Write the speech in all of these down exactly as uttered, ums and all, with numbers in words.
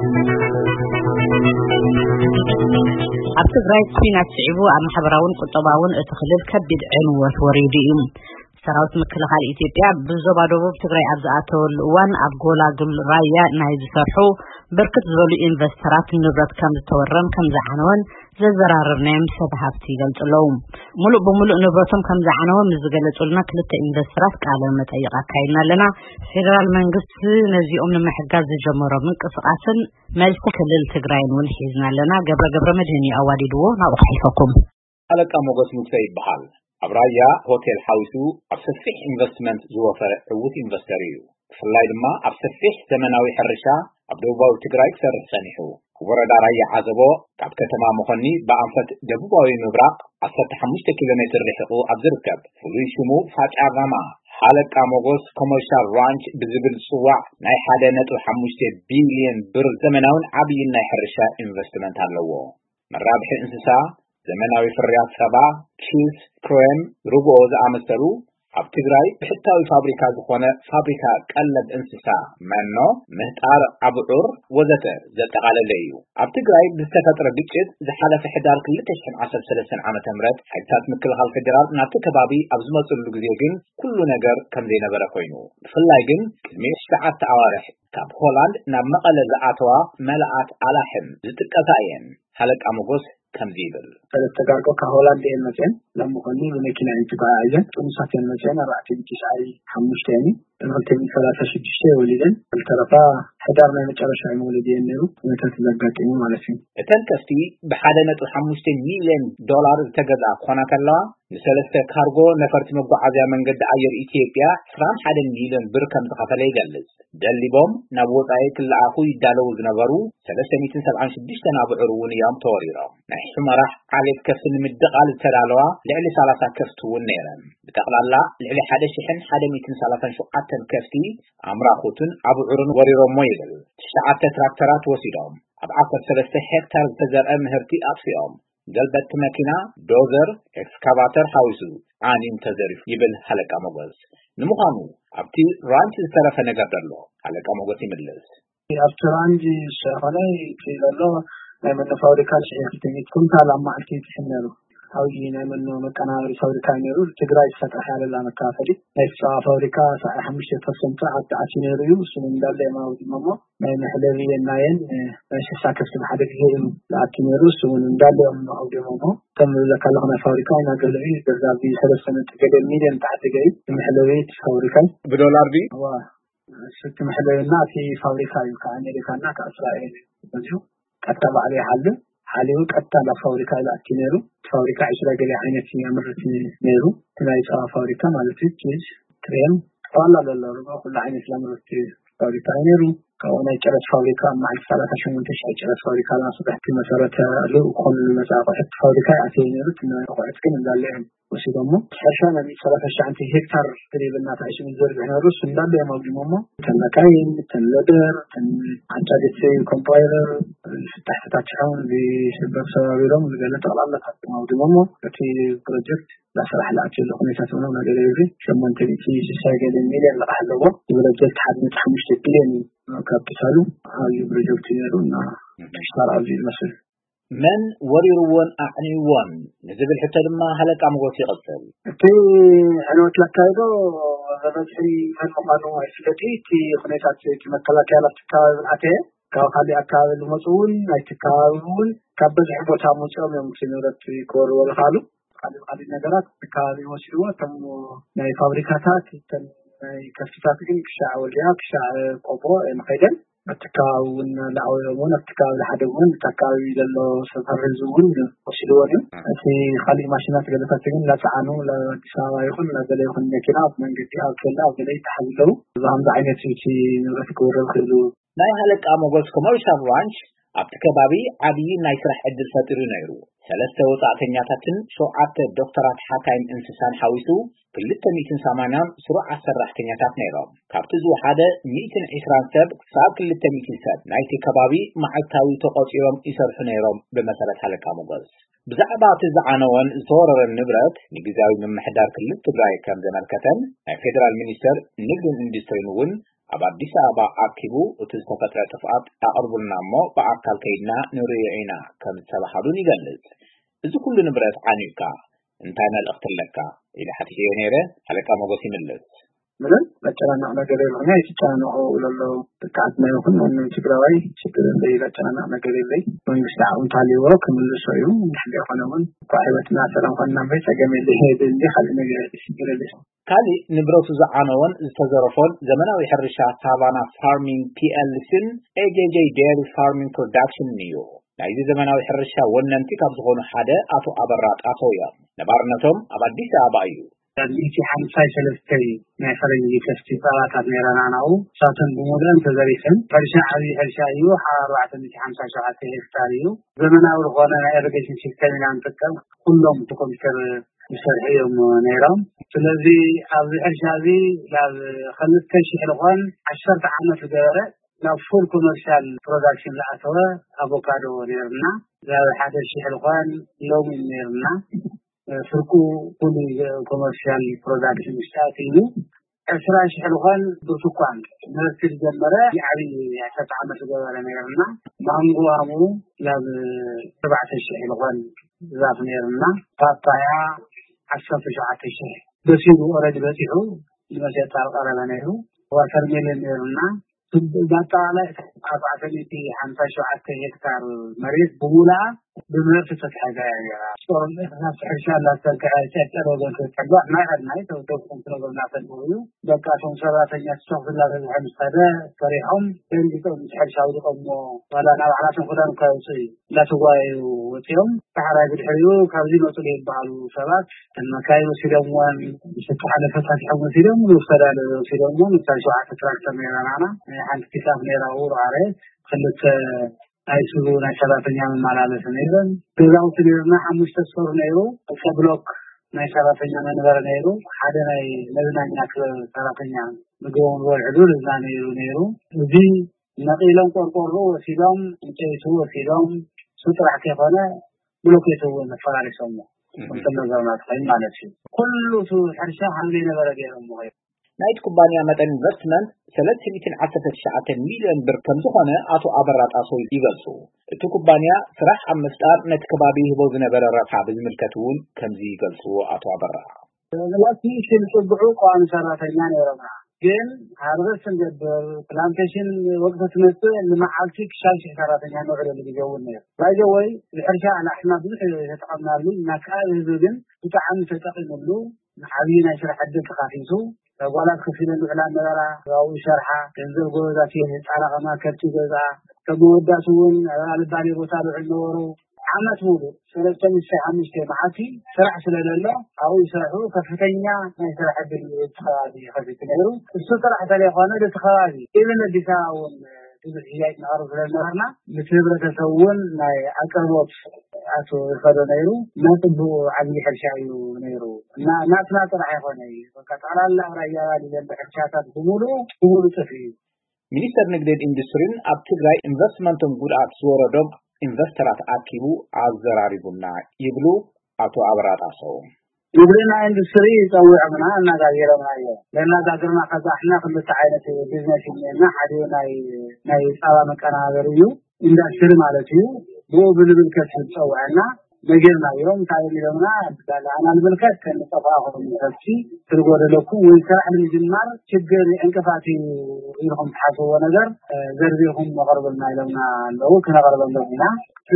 عبد الرئيس فينا تعبوا عن حبراون قطباون اتخلل كبد عنوة وريديهم سراوت مكلخال إثيوبيا بالزبادو بتغري عبزاتو الوان أبغولا قل رايا نايز فرحو بركت زولي إنفسترات نبرت كم تورم كم زعنون زرار نام سبهابتي قلت لهم ملو بملو نبرتهم كم زعنون مزقلت لنا كلتا إنفسترات كعلى متأيقا كاينا لنا فيدرال منقص نزي أمنا محقاز جمهور من قصقاتن مالسة كلل تغرين ونحيزنا لنا قبل قبل مدهني أوالي دو نوحيفكم على كاموغس مكسيد بحال أبرايا هوتيل حاوسو أبسفح إنفستمنت زوفر عوث إنفستريو فلاي لما أبسفح زمناوي حرشا أبدوباو تقراي كسر سانيحو وردا رايا عزبو كاب كتما مخني بأنفت دبوباوي مبراق أسفت حمشت كيلومتر رحقو أبزركب فلوي شمو فاتح أغاما حالك كاموغس كوميرشال رانش بزبل صواع ناي حادة نتو حمشت بيليون بر زمناون عبيين ناي حرشا إنفستمنت هاللوو من رابح إنسسا زمناوي فريات سبا تشيز كريم روبوز عمسترو اب تግራይ ብሕታዊ ፋብሪካ ዝኾነ ፋብሪካ ቀለብ እንስሳ መኖ ምህጣር አብዑር ወዘተ ዘጠቃለለ እዩ ኣብ ትግራይ ብዝተፈጠረ ግጭት ዝሓለፈ ሕዳር ክልተ ሺህ ዓሰርተ ሰለስተ ዓመተ ምህረት ሓይታት ምክልኻል ፌደራል ናብቲ ከባቢ ኣብ ዝመጽሉ ግዜ ግን ኩሉ ነገር ከም ዘይነበረ ኮይኑ ብፍላይ ግን ቅድሚ ሰዓት ኣዋርሕ ካብ ሆላንድ ናብ መቐለ ዝኣተዋ መልኣት ኣላሕም ዝጥቀሳ እየን ሓለቃ ሞጎስ كمزيبل فلتقارقو كهولاند المكان لما قلني بمكينة انتباع عزن تنصات المكان رأتي بتسعي حمشتاني تنغلتي من ثلاثة شدشتة ولدن الترفا حدارنا مجرش عن ولدين نيرو ونتتلقاتين على فين تنكفتي بحادنة حمشتين مليون دولار تقضى قونا كلا لسلسة كارغو نفرت مبعضة من قد عير إثيوبيا فران حدا مليون بركم تقفل يجلس دالي بوم نبوط آيك اللي عخوي دالو زنبرو سلسة ميتين سبعان شدشتة نابعرون يام طوريرا نحن راح عليك كفت المدقال التلالوا لعلي ثلاثة كفتو النيران بتقل الله لعلي حدا شحن حدا ميتين ثلاثة شقعة كفتي عمرا خوتن عبعرون وريرو مويدل تشعات تراكترات وسيلهم أبعثر ثلاثة هكتار تزرع مهرتي أطفئهم قلبت ماكينة دوزر اكسكافاتر حاوسو عانيم تزرف يبل حلقة مغز نمخانو أبتي رانش السرفة نقدر له حلقة مغز يمدلس أبتي رانش السرفة نقدر من فاوريكا شيء تميت كنت على ما أحكي تحمله أو جينا منه مكانها فاوريكا نيرو تقرأ فتح على الله مكافري ليس فاوريكا صحيح مش تصمت حتى عشان يريوس من دل ما ودي ماما ما نحلوي الناين مش ساكت في حد غير لكن يروس من دل ما ودي ماما تم لك لغنا فاوريكا أنا قال لي بالذات في ثلاث سنوات قبل مليون تحت جاي نحلوي فاوريكا بدولار دي هو ست محلوي ناتي فاوريكا يمكن أمريكا ناك إسرائيل بزيو كتب عليه حل حاليو كتب فاوريكا لأكينيرو فاوريكا عشرة قلي عينتي أمرت نيرو تلاقي فاوريكا مالتي تيج كريم والله لا ربع كل عينتي أمرت فاوريكا نيرو كونا يجرس فاوريكا مع الثلاثة شو منتش يجرس فاوريكا لا صبح في مسارة له كل مسافة فاوريكا عتينيرو تنا قعدت كن دالهم وسيدمو عشان أبي ثلاثة شعنتي هكتار قريب الناس عايش من زور بحنا روس من دالهم أو بماما تنكاين تنلدر تن عجادة سي كومبايلر تحت تشعون بسبب سوابيرهم اللي قالت على الله حتى أو بماما في بروجكت لا صراحة لا أجل لقني تاتونا ما قال يبي شما أنت بتي ساجة الميليون لقى حلوة بروجكت حد متحمش تبلين كابتسالو هاي بروجكت يرونا اشتغل على المسؤول من وريروان أعنيوان نزبل حتى لما هلك عمغوتي غسل تي أنا أتلقايدو غرزي من مقانو عسلتي تي خنيسات تمثلت على تكاوي العتي كاو خالي أكاوي المسؤول أي تكاويون كابز حبوتا مسؤول يمكن يرد كور والخالو خالي خالي النقرات تكاوي مسؤول تم ناي فابريكاتات تم ناي كفتات كشاع واليا كشاع قبو مخيدن التكاون العوامون التكاون الحدوون التكاون للو سفر الزون وشلونه في خلي ماشينات قد فتين لا تعانوا لا تساوي يكون لا بل يكون مكينات من قد أو كلا أو بلا يتحولوا زهم بعينة في نرفكور الخلو لا يهلك أموغوس كوميرشال رانش أبتكبابي عبي نايسرح عدل فترين يرو ثلاثة وطاعتنياتاتن شوعات دكتورات حاكاين انسسان حاويسو كلتا ميتين سامانام سرع السرحتنياتات نيرام كابتزو حدا ميتين عشران سب ساب كلتا ميتين سب نايتي كبابي معالتاوي تقاطيرام إسرح نيرام بمسالة حلقة مغز بزعبات الزعانوان زورر النبرات نجزاوي من محدار كلتا براي كام زمان كتن فيدرال مينيستر نجد الاندستري نون አዲስ አበባ አኪቡ ተስተፈጥረ ተፋት አርቡናሞ በአካል ከይና ንሪዒና ከምተባሃሉን ይገልጽ እዚ ሁሉ ንብረት ዓኒካ እንታይ መልእክት ለካ ኢላ ሐቲ የኔረ አለቃ ሞገስ ይመልስ ምንም በጨራና ነገር የሆነ ይቻላል ወለሎ ተቃጥነ ይሁን ምንም ትግራዋይ ችግር ላይ በጨራና ነገር ላይ መንግስት አሁን ታሊው ከመልሶዩ እንደ ሆነውን ቋይበትና ሰላም ሆነና በተገመ ለሄድ እንደ ሐል ነገር ይችላል ካሊ ንብረቱ ዘዓነውን ዝተዘረፈን ዘመናዊ ሕርሻ ሳቫና ፋርሚንግ ፒኤልሲን ኤጄጄ ዴሪ ፋርሚንግ ፕሮዳክሽን ኒዮ ናይዚ ዘመናዊ ሕርሻ ወነንቲ ካብ ዝኾኑ ሓደ አቶ አበራ ጣሶያ ነባርነቶም ኣብ አዲስ አበባ እዩ ዳንቲ ሃምሳ ሰለስተይ ናይ ፈረንጂ ፌስቲቫላት አድሜራና ነው ሳተን በሞደን ተዘሪፈን ፈርሻ ዓቢ ሕርሻ እዩ አርባዕተ ሚእቲ ሃምሳ ሸውዓተ ሄክታር እዩ ዘመናዊ ሆነ ኢሪጌሽን ሲስተም አንተቀም ሁሉም ተኮምፒውተር ይሰርሕዮም ነይሮም ስለዚ ኣብ ሕርሻዚ ላብ خمسة آلاف ልኾን عشرة ዓመት ገበረ ናብ ፉል ኮመርሻል ፕሮዳክሽን ለኣተወ አቮካዶ ነርና ዛብ ሓደ ሺህ ልኾን ሎሚ ነርና ፍርቁ ፉል ኮመርሻል ፕሮዳክሽን ስታቲሉ عشرة ሺህ ልኾን ብስኳን ነርሲል ጀመረ ያዕቢ عشرة ዓመት ገበረ ነርና ማንጎዋሙ ላብ سبعة ሺህ ልኾን ዛፍ ነርና ፓፓያ عشرة ሺህ በሲሉ ኦሬዲ በሲሉ ለመሸጥ አልቀረበ ነው ወተር ሜሎን ነርና በጣላ አርባዕተ ሚእቲ ሃምሳ ሸውዓተ ሄክታር መሬት በሙላ በመርት ተተሓጋያ ጾም እናስ ሕርሻላ ተከራይተ ተሮገን ተጠባ ማይርናይ ተውተውም ተሮገን ናፈንዩ በቃ ቶም ሰራተኛ ተሰፍላ በመሐምስታደ ከሪሆም እንዲቶም ሕርሻው ደቆሞ ወላ ናባላቶም ኩዳን ካውጽ ለተጓዩ ወጥዮም ተሐራጅ ድሕሪዩ ካብዚ መጥቶ ይባሉ ሰባት ተመካይሩ ሲደምዋን ይስተሓለ ፈታት ይሐወሲደም ወሰዳለ ሲደምዋን ተሻዓተ ትራክተር ነራና አንድ ኪሳብ ነራው አረ ክልተ አይሱሉ ናይ ሰራተኛ ማላለስ ነይረን በዛው ትልና አምስት ተስፈር ነይሩ ከብሎክ ናይ ሰራተኛ መንበር ነይሩ ሓደ ናይ መዝናኛ ሰራተኛ ምግቡን ወልዕዱ ለዛ ነይሩ ነይሩ እዚ ነቂሎም ቆርቆሮ ወሲዶም እንጨይቱ ወሲዶም ሱጥራህ ከሆነ ብሎኬቱ ወነፈራሪሶም እንተነዛውና ታይ ማለት ነው ኩሉ ሕርሻ ሐምሌ ነበረ ገይሮም ነው ናይት ኩባንያ መጠን ኢንቨስትመንት ثلاث مئة وتسعة عشر ሚሊዮን ብር ከም ዝኾነ አቶ አበራ ጣሶ ይገልጹ እቲ ኩባንያ ስራሕ አምስጣር ነት ከባቢ ህቦ ዝነበረ ረብሓ ብዝምልከቱን ከምዚ ይገልጹ አቶ አበራ ለላቲ ሽልጽብዑ ቋሚ ሰራተኛ ነይሮና ግን ሃርቨስት እንደበር ፕላንቴሽን ወቅት መጥቶ ለማዓልቲ ክሻሽ ሰራተኛ ነው ለልጅውን ነው ባይዘወይ ለሕርሻ አላህና ብዙ ተጠቅማሉ ናካል ህዝብን በጣም ተጠቅመሉ ዓቢና ስራሕ ዕድል ተካፊቱ ወላድ ከፊለን ብዕላን ነበራ ያው ሸርሓ ገንዘብ ጎዛት የጣላቀማ ከብቲ ገዛ ከመወዳሱን አልባሌ ቦታ ልዕኖሩ ዓመት ሙሉ ሰለስተ ሚእቲ አምስት ማዓቲ ስራሕ ስለሌለ አው ይሰርሑ ከፍተኛ ናይ ስራሕ ዕድል ተኻቢ ከፊት ነይሩ እሱ ስራሕ ተለይኾነ ለተኻቢ ኢለን ዲሳውን ብዙሕያይ ናርፍ ስለነበርና ለህብረተሰቡን ናይ አቅርቦት አቶ ይፈዶ ነይሩ ናጥቡ ዓብይ ሕርሻ እዩ ነይሩ እና ናትና ጥራሕ ይኾነ በቃ ጣላላ ራያ ሊዘን ሕርሻታት በሙሉ በሙሉ ጽፊ ሚኒስተር ንግድ ኢንዱስትሪን ኣብ ትግራይ ኢንቨስትመንትን ጉድኣት ዝወረዶም ኢንቨስተራት አኪቡ አዘራሪቡና ይብሉ አቶ አበራ ጣሶ ይብልና ኢንዱስትሪ ጸውዕና እናጋየረና እዩ ለናጋገርና ከዛሕና ክልተ ዓይነት ቢዝነስ እና ሓደ ናይ ናይ ጻባ መቀናበር እዩ ኢንዱስትሪ ማለት እዩ ብብልብል ከስብ ጸውዕና ነገርና ይሮም ታይሚሮና ዳላ አናል መልከት ከንጠፋው ተፍሲ ትርጎደለኩ ወይ ስራሕ ለምጅማር ችግር እንቅፋት ይልኩም ተሓስቦ ነገር ዘርቢኩም መቀርበልና ይለውና ነው ከነቀርበልና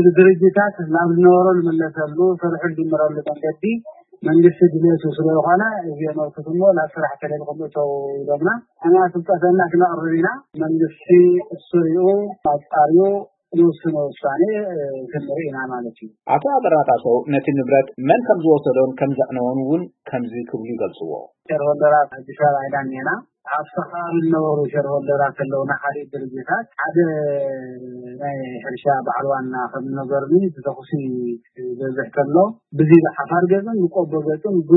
ድርጅታት ናብ ኖሮ ለመለሰሉ ሰርሕ ድምራሉ መንገዲ መንግስት ድሌቱ ስለሆነ የነው ከተሞ ለስራሕ ተለልኩም ተው ይለውና አና ተጣጣና ከነቀርብና መንግስት እሱሪኡ አጣሪዮ ሉስኖ ሳኔ ከመሪና ማለት ነው አቶ አበራ ጣሶ ነቲ ንብረት መን ከም ዝወሰዶን ከም ዘዕነውን ከምዚ ክብሉ ይገልጽዎ ሸርሆልደራት አዲስ አበባ አይዳኔና አፍሳር ነው ሸርሆልደራት ለውና ሐሪ ድርጅታት አደ ናይ ሕርሻ ባዕልዋና ከም ነገርኒ ተተኹሲ በዝሕተሎ ብዙ ሓፋር ገዝን ቆቦ ገዝን ብዙ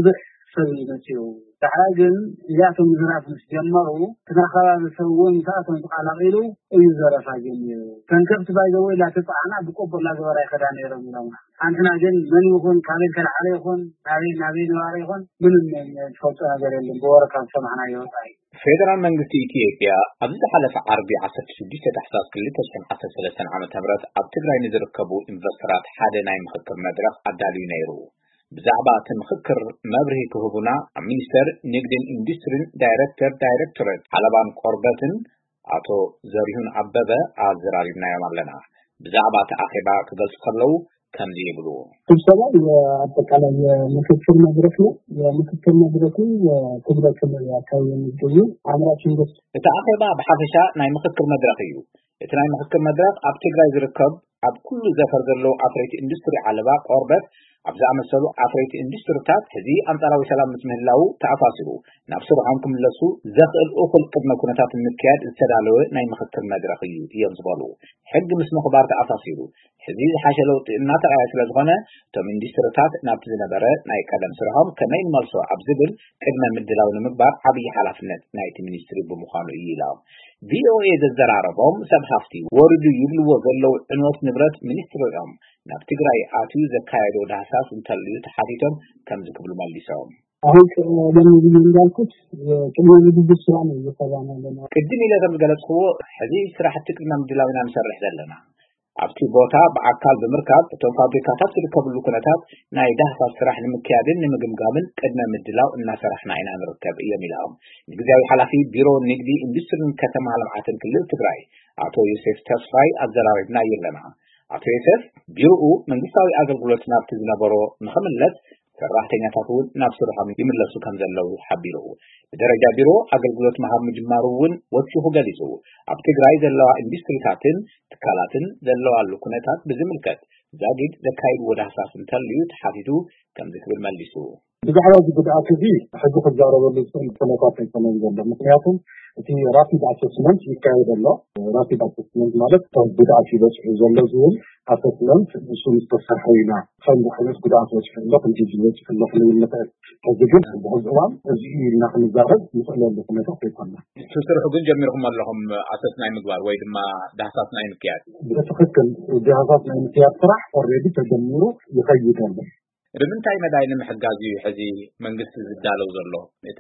ሰይነው تعاجن ياتم زراف جمروا تنخرا سوون ساعتن قالقيلو اي زرافاجن كنكبت بايزو لا تطعنا بقبل لا زوراي خدان يرمنا አንተና ግን ምን ይሁን ካለን ከላለ ይሁን ናቢ ናቢ ነው ይሁን ምንም ተፈጽሞ ነገር የለም በወረካን ሰማና ይወጣይ ፌደራል መንግስት ኢትዮጵያ አብዛ ሐለፈ አርቢ አስራ ስድስት ተሐሳስ ክልተሽን አስራ ሰለስተ ዓመተ ምህረት ኣብ ትግራይ ንዝርከቡ ኢንቨስተራት ሓደ ናይ ምክክር መድረክ ኣዳልዩ ነይሩ ብዛዕባ ምክክር መብርሂ ክህቡና ሚኒስተር ንግድን ኢንዱስትሪን ዳይሬክተር ዳይሬክተሬት ዓለባን ቆርበትን አቶ ዘሪሁን አበበ አዘራሪና ያማለና ብዛዕባ ተአኺባ ክገልጽ ከለው ከም ይብሉ ስብሰባ የአጠቃላይ የምክክር መድረክ ነው የምክክር መድረኩ የትግረክ ያካው የሚገኙ አምራች ኢንዱስትሪ ተአኺባ በሐፈሻ ናይ ምክክር መድረክ እዩ እቲ ናይ ምክክር መድረክ ኣብ ትግራይ ዝርከብ ኣብ ኩሉ ዘፈር ዘሎ ኣፍሬት ኢንዱስትሪ ዓለባ ቆርበት ኣብዛ መሰሉ ኣፍሬት ኢንዱስትሪታት ሕዚ አንጻራዊ ሰላም ምትምህላው ተኣፋሲሉ ናብ ስርሖም ክምለሱ ዘኽእል እኹል ቅድመ ኩነታት ምክያድ ዝተዳለወ ናይ ምክክር መድረክ እዩ እዮም ዝበሉ ሕጊ ምስ ምኽባር ተኣፋሲሉ ሕዚ ዝሓሸለው እናተራእየ ስለ ዝኾነ እቶም ኢንዱስትሪታት ናብቲ ዝነበረ ናይ ቀደም ስርሖም ከመይ መልሶ ኣብ ዝብል ቅድመ ምድላው ንምግባር ዓብይ ሓላፍነት ናይቲ ሚኒስትሪ ብምዃኑ እዩ ኢሎም ቪኦኤ ዘዘራረቦም ሰብ ሃፍቲ ወርዱ ይብልዎ ዘለው ዕንወት ንብረት ሚኒስትሪኦም ናብ ትግራይ ኣትዩ ዘካየዶ ዳህሳስ እንተልዩ ተሓቲቶም ከም ዝክብሉ መልሶም አሁን ለምን እንዳልኩት ቅድመ ዝግጅት ስራ ነው እየሰራን ያለነው ቅድም ኢለተም ገለጽዎ ሕዚ ስራሕቲ ቅድመ ምድላውና ንሰርሕ ዘለና ኣብቲ ቦታ በአካል በመርካብ እቶም ፋብሪካታት ዝርከብሉ ኩነታት ናይ ዳህሳስ ስራሕ ንምክያድን ንምግምጋምን ቅድመ ምድላው እናሰራሕና ኢና ንርከብ የሚላው ግዜያዊ ኃላፊ ቢሮ ንግዲ ኢንዱስትሪን ከተማ ልምዓትን ክልል ትግራይ አቶ ዮሴፍ ተስፋይ አዘራሪና የለና አቶ ዮሴፍ ቢሮኡ መንግስታዊ አገልግሎት ናብቲ ዝነበሮ ንኸምለት ሰራሕተኛታቱን ናብ ስርሖም ይምለሱ ከም ዘለው ሓቢሩ ደረጃ ቢሮ አገልግሎት መሃብ ምጅማሩውን ወጥሁ ገሊጹ ኣብ ትግራይ ዘለዋ ኢንዱስትሪታትን ትካላትን ዘለዋሉ ኩነታት ብዝምልከት ዛጊድ ለካይድ ወደ ሐሳስ እንተልዩ ተሓቲቱ ከም ዝክብል መልሱ ብዛዕባ ጉዳት እዚ ሕጂ ክዛረበሉ ኩነታት ተሰማኝ ዘሎ ምክንያቱም እቲ ራፒድ አሰስመንት ይካየደሎ ራፒድ አሰስመንት ማለት ጉዳት ይበጽሑ ዘሎ ዝብል አሰስመንት እሱ ተሰርሐይና ከም ዓይነት ጉዳት ወጽሕሎ እንጂ ይበጽሕ ዘሎ ለምንታይ ተዝግድ በሁሉም እዚ እናክንዛረብ ይፈልሉ ኩነታት ይኮና ትስርሑ ግን ጀሚርኩም ኣለኹም አሰስ ናይ ምግባር ወይ ድማ ዳህሳስ ናይ ምክያድ ብትክክል ዳህሳስ ናይ ምክያድ ስራሕ ኦሬዲ ተጀሚሩ ይኸይዳል ንምንታይ መዳይ ንምሕጋዝ እዩ ሕዚ መንግስቲ ዝዳለው ዘሎ እቲ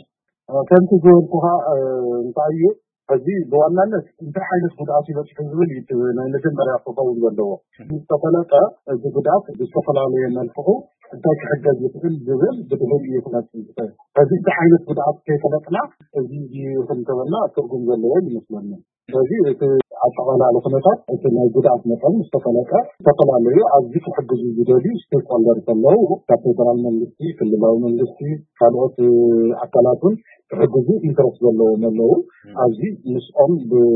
ከንቱ ጎልኩሃ እንታይ እዚ በዋናነት እንታይ ዓይነት ጉዳት ይበጽሕ ዝብል ናይ መጀመርያ ተጠውል ዘለዎ ተፈለጠ እዚ ጉዳት ብዝተፈላለየ መልክዑ እንታይ ክሕገዝ ይኽእል ዝብል ብድህል ይፍለጥ ይኽእል እዚ ዓይነት ጉዳት ከይተለጥና እዚ ይኽንተበና ትርጉም ዘለዎ ይመስለኒ ስለዚህ እቲ አጠቃላይ ለኩነታት እቲ ናይ ጉዳት መጠን ዝተፈለጠ ተፈላለዩ ኣብዚ ክሕግዙ ዝደልዩ ስቴክሆልደር ተለው ካብ ፌደራል መንግስቲ ክልላዊ መንግስቲ ካልኦት አካላቱን ሕግዙ ኢንተረስት ዘለዎም ኣለው ኣብዚ ምስኦም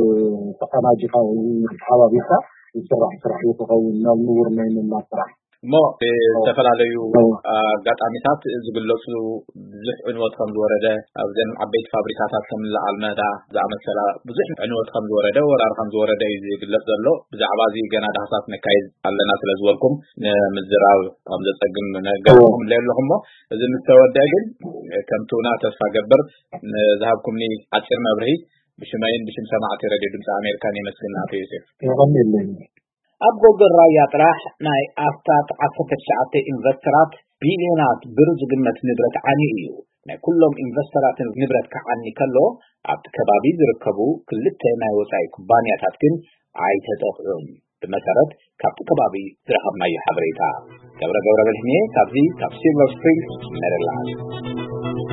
ብተቀናጅካ ሓባቢካ ዝስራሕ ስራሕ ይኸውን ናብ ንቡር ናይ ምምላት ስራሕ ሞ ተፈላለዩ አጋጣሚታት ዝግለጹ ብዙሕ ዕንወት ከም ዝወረደ ኣብዘን ዓበይቲ ፋብሪካታት ከም ለአልመዳ ዝኣመሰላ ብዙሕ ዕንወት ከም ዝወረደ ወራር ከም ዝወረደ ይግለጽ ዘሎ ብዛዕባ እዚ ገና ዳህሳስ ነካይድ ኣለና ስለ ዝወልኩም ንምዝራብ ከም ዘጸግም ነገርኩም ለለኹም እዚ ምስተወደአ ግን ከምቱና ተስፋ ገብር ዝሃብኩምኒ አጭር መብርሂ ብሽመይን ብሽም ሰማዕቲ ሬድዮ ድምፂ አሜሪካን የመስግን አቶ ዮሴፍ ይኸምልኝ ኣብ ጎገር ራያ ጥራሕ ናይ ኣፍታት ዓሰርተ ትሽዓተ ኢንቨስተራት ቢልዮናት ብር ዝግመት ንብረት ዓኒ እዩ ናይ ኩሎም ኢንቨስተራትን ንብረት ከዓኒ ከሎ ኣብቲ ከባቢ ዝርከቡ ክልተ ናይ ወፃኢ ኩባንያታት ግን ኣይተጠቕዑን ብመሰረት ካብቲ ከባቢ ዝረኸብናዮ ሓበሬታ ገብረ ገብረ በልሕሜ ካብዚ ካብ ሲልቨር ስፕሪንግ ሜሪላንድ